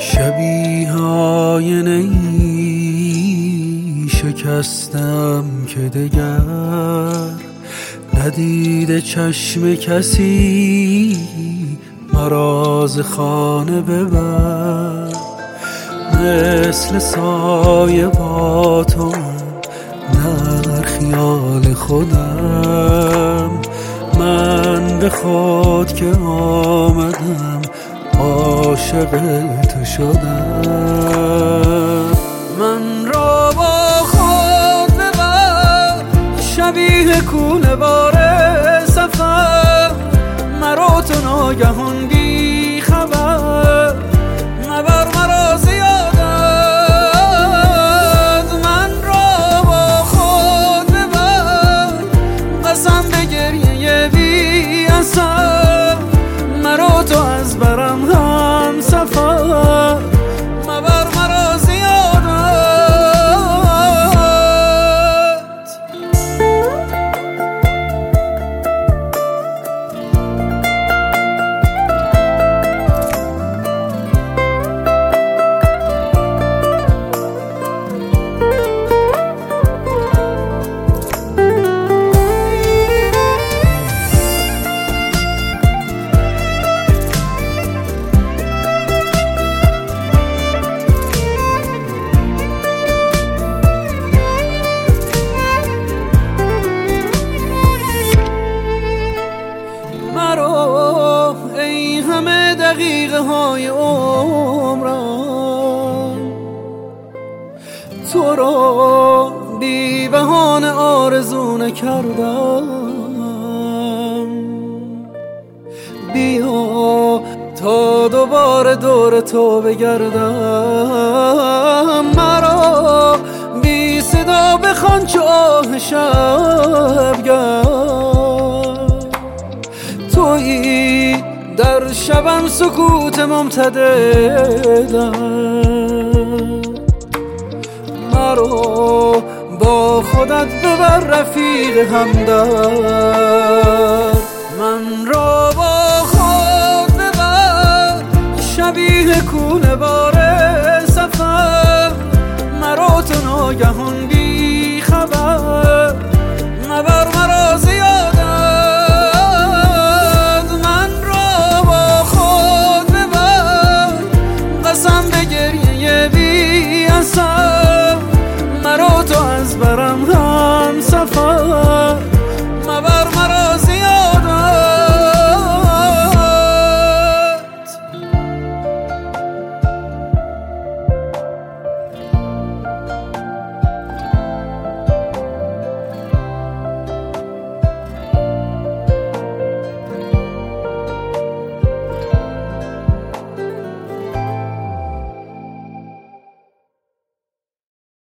شبیه آینه‌ای شکستم که دگر ندیده چشم کسی مرا ز خانه ببر. مثل سایه با تو در خیال خودم، من به خود که آمدم عاشق تو شدم. من را با خود ببر شبیه کوله بار سفر، مرا تو ناگهان بی خبر مبر مرا زیاد است. من را با خود ببر قسم به گریه بی اثر، مرا تو از برم هم سفر مبر مرا زیاد است. ای همه دقیقه های عمرم تو را بی بهانه آرزو نکردم. بیا تا دوباره دور تو بگردم، مرا بی صدا بخوان چو آه شبگرد. تویی در شبم سکوت ممتددم، مرا با خودت ببر رفیق همدرد. من را با خود ببر شبیه کوله بار سفر، مرا تو ناگهان